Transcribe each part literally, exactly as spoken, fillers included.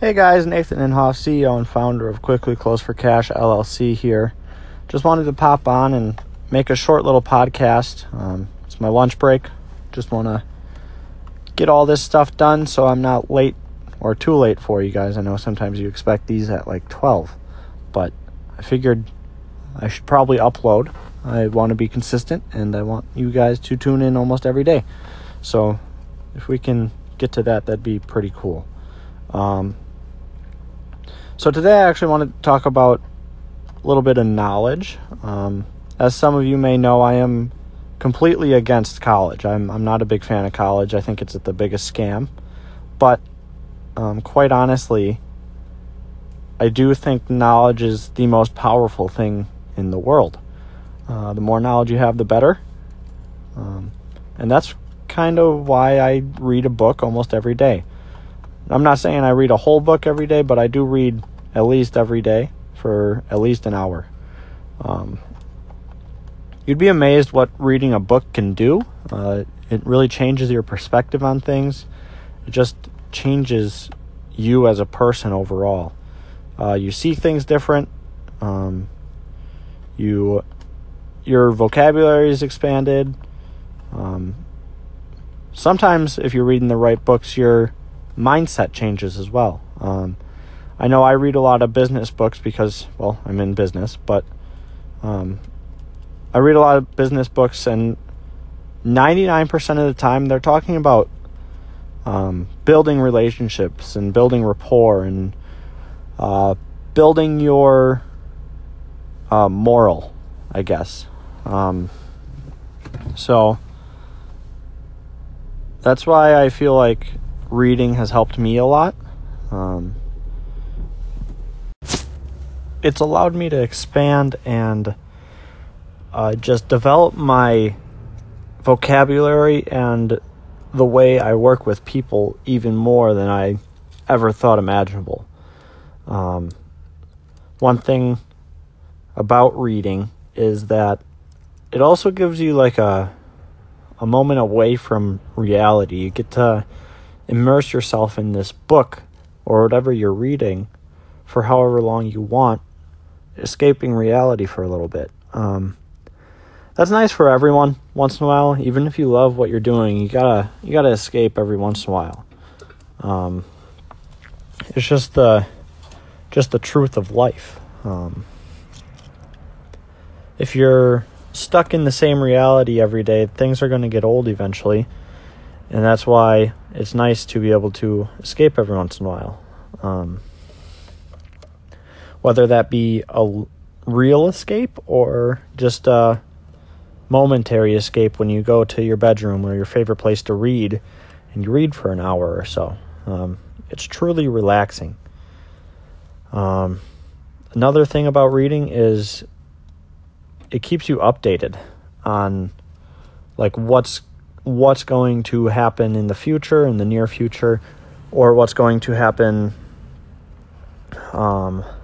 Hey guys, Nathan Inhofe, C E O and founder of Quickly Close for Cash L L C here. Just wanted to pop on and make a short little podcast. Um, it's my lunch break. Just want to get all this stuff done so I'm not late or too late for you guys. I know sometimes you expect these at like twelve, but I figured I should probably upload. I want to be consistent and I want you guys to tune in almost every day. So if we can get to that, that'd be pretty cool. Um, So today I actually want to talk about a little bit of knowledge. Um, as some of you may know, I am completely against college. I'm I'm not a big fan of college. I think it's the biggest scam. But um, quite honestly, I do think knowledge is the most powerful thing in the world. Uh, the more knowledge you have, the better. Um, and that's kind of why I read a book almost every day. I'm not saying I read a whole book every day, but I do read at least every day for at least an hour. Um, you'd be amazed what reading a book can do. Uh, it really changes your perspective on things. It just changes you as a person overall. Uh, you see things different. Um, you, your vocabulary is expanded. Um, sometimes if you're reading the right books, your mindset changes as well. Um, I know I read a lot of business books because, well, I'm in business, but um, I read a lot of business books, and ninety-nine percent of the time they're talking about um, building relationships and building rapport and uh, building your uh, moral, I guess. Um, so that's why I feel like reading has helped me a lot. Um, it's allowed me to expand and uh, just develop my vocabulary and the way I work with people even more than I ever thought imaginable. Um, one thing about reading is that it also gives you like a a moment away from reality. You get to immerse yourself in this book or whatever you're reading for however long you want, escaping reality for a little bit. Um, that's nice for everyone once in a while. Even if you love what you're doing, you gotta you gotta escape every once in a while. Um, it's just the just the truth of life. Um, if you're stuck in the same reality every day, things are going to get old eventually. And that's why it's nice to be able to escape every once in a while. Um, whether that be a real escape or just a momentary escape when you go to your bedroom or your favorite place to read and you read for an hour or so. Um, it's truly relaxing. Um, another thing about reading is it keeps you updated on like what's what's going to happen in the future, in the near future, or what's going to happen um,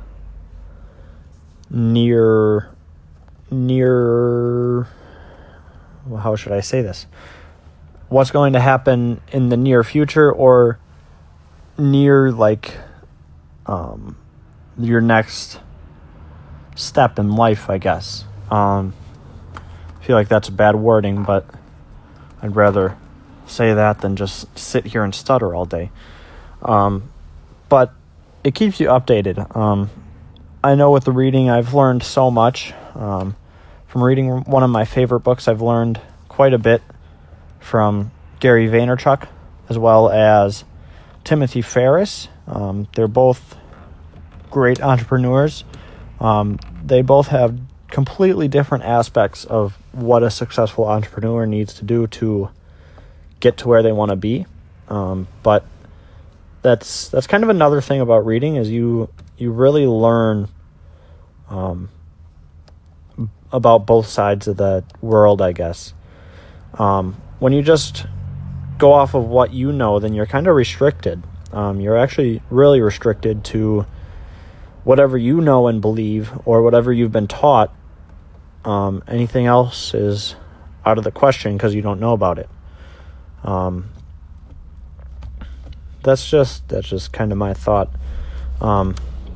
near, near, well, how should I say this? What's going to happen in the near future or near, like, um, your next step in life, I guess. Um, I feel like that's bad wording, but I'd rather say that than just sit here and stutter all day. Um, but it keeps you updated. Um, I know with the reading, I've learned so much. Um, from reading one of my favorite books, I've learned quite a bit from Gary Vaynerchuk as well as Timothy Ferriss. Um, they're both great entrepreneurs. Um, they both have completely different aspects of what a successful entrepreneur needs to do to get to where they want to be. Um, but that's that's kind of another thing about reading is you you really learn um, about both sides of the world, I guess. Um, when you just go off of what you know, then you're kind of restricted. Um, you're actually really restricted to whatever you know and believe or whatever you've been taught. Um, anything else is out of the question because you don't know about it. Um, that's just that's just kind of my thought. Um,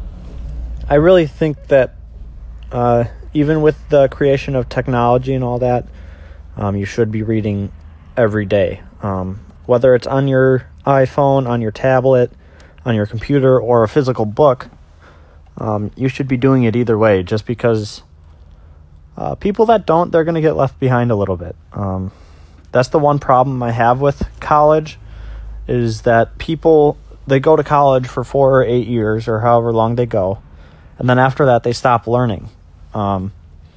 I really think that uh, even with the creation of technology and all that, um, you should be reading every day. Um, whether it's on your iPhone, on your tablet, on your computer, or a physical book, um, you should be doing it either way, just because uh, people that don't, they're going to get left behind a little bit. Um, that's the one problem I have with college, is that people, they go to college for four or eight years or however long they go, and then after that they stop learning. Um,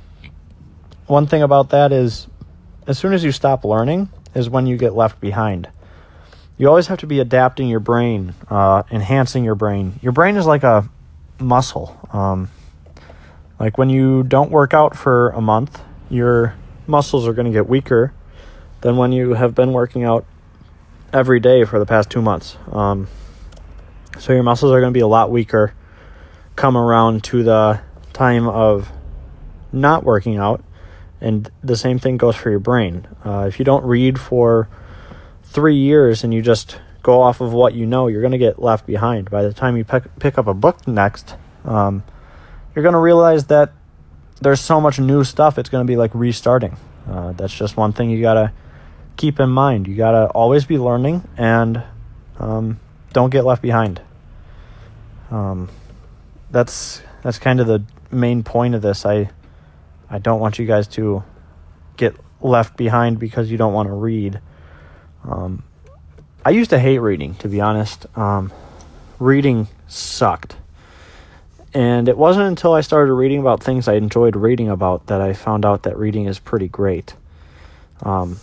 one thing about that is, as soon as you stop learning is when you get left behind. You always have to be adapting your brain, uh, enhancing your brain. Your brain is like a muscle. Um, like when you don't work out for a month, your muscles are going to get weaker than when you have been working out every day for the past two months. Um, so your muscles are going to be a lot weaker come around to the time of not working out. And the same thing goes for your brain. Uh, if you don't read for three years and you just go off of what you know, you're going to get left behind. By the time you pick, pick up a book next, um, you're going to realize that there's so much new stuff, it's going to be like restarting. Uh, that's just one thing you got to keep in mind. You got to always be learning, and um, don't get left behind. Um, that's that's kind of the main point of this. I I don't want you guys to get left behind because you don't want to read. Um, I used to hate reading, to be honest. Um, reading sucked. And it wasn't until I started reading about things I enjoyed reading about that I found out that reading is pretty great. Um,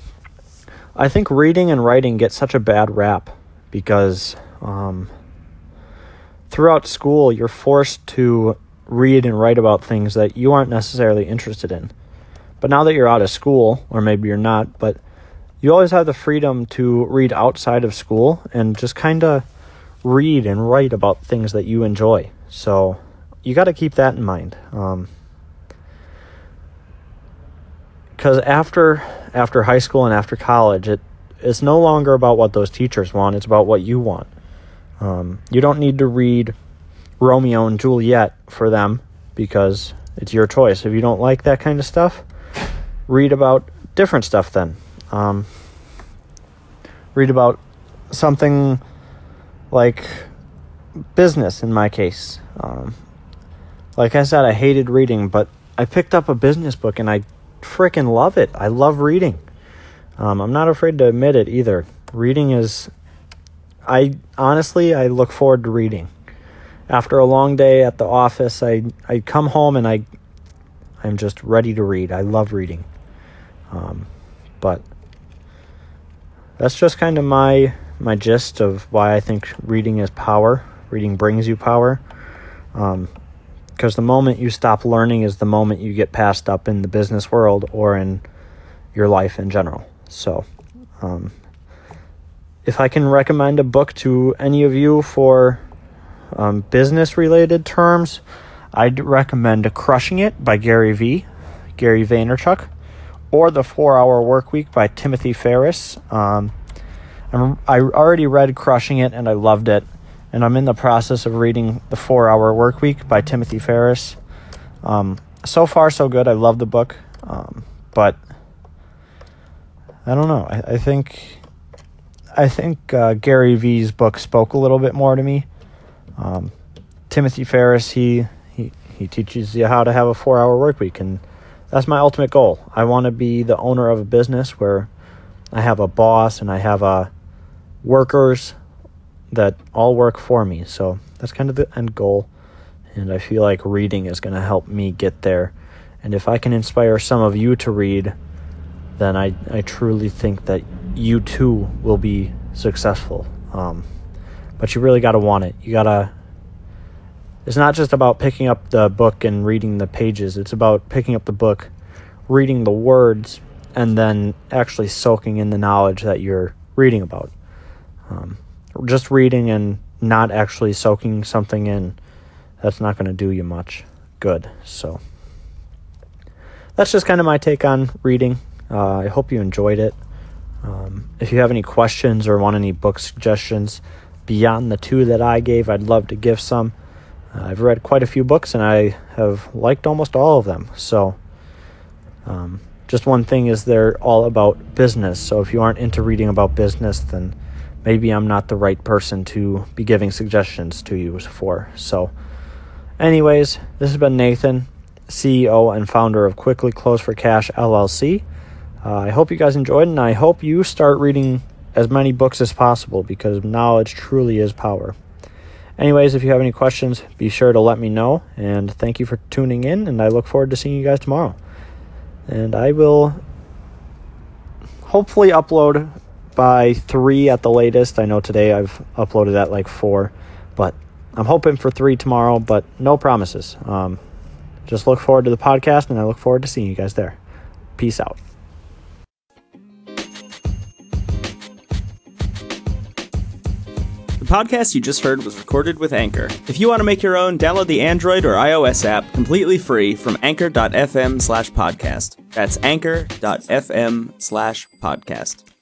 I think reading and writing get such a bad rap because um, throughout school you're forced to read and write about things that you aren't necessarily interested in. But now that you're out of school, or maybe you're not, but you always have the freedom to read outside of school and just kind of read and write about things that you enjoy. So you got to keep that in mind. Um, because after after high school and after college, it it's no longer about what those teachers want. It's about what you want. Um, you don't need to read Romeo and Juliet for them because it's your choice. If you don't like that kind of stuff, read about different stuff then. Um, read about something like business in my case. Um, like I said, I hated reading, but I picked up a business book and I freaking love it. I love reading. Um, I'm not afraid to admit it either. Reading is, I honestly, I look forward to reading. After a long day at the office, I, I come home and I, I'm just ready to read. I love reading. Um, but that's just kind of my my gist of why I think reading is power. Reading brings you power. Um, because the moment you stop learning is the moment you get passed up in the business world or in your life in general. So, um, if I can recommend a book to any of you for um, business-related terms, I'd recommend Crushing It by Gary V, Gary Vaynerchuk, or The four-Hour Workweek by Timothy Ferriss. Um, I'm, I already read Crushing It, and I loved it. And I'm in the process of reading The four-Hour Workweek by Timothy Ferriss. Um, so far, so good. I love the book. Um, but I don't know. I, I think I think uh, Gary V's book spoke a little bit more to me. Um, Timothy Ferriss, he, he, he teaches you how to have a four-hour work week, and that's my ultimate goal. I want to be the owner of a business where I have a boss and I have uh, workers that all work for me. So that's kind of the end goal, and I feel like reading is going to help me get there. And if I can inspire some of you to read, then I, I truly think that you too will be successful. Um, but you really got to want it. You got to, it's not just about picking up the book and reading the pages. It's about picking up the book, reading the words, and then actually soaking in the knowledge that you're reading about. Um, just reading and not actually soaking something in, that's not going to do you much good. So that's just kind of my take on reading. Uh, I hope you enjoyed it. Um, if you have any questions or want any book suggestions, beyond the two that I gave, I'd love to give some. Uh, I've read quite a few books, and I have liked almost all of them. So um, just one thing is they're all about business. So if you aren't into reading about business, then maybe I'm not the right person to be giving suggestions to you for. So anyways, this has been Nathan, C E O and founder of Quickly Close for Cash, L L C. Uh, I hope you guys enjoyed, and I hope you start reading as many books as possible, because knowledge truly is power. Anyways, if you have any questions, be sure to let me know, and thank you for tuning in, and I look forward to seeing you guys tomorrow. And I will hopefully upload by three at the latest. I know today I've uploaded at like four, but I'm hoping for three tomorrow, but no promises. Um, just look forward to the podcast, and I look forward to seeing you guys there. Peace out. The podcast you just heard was recorded with Anchor. If you want to make your own, download the Android or iOS app completely free from anchor.fm slash podcast. That's anchor.fm slash podcast.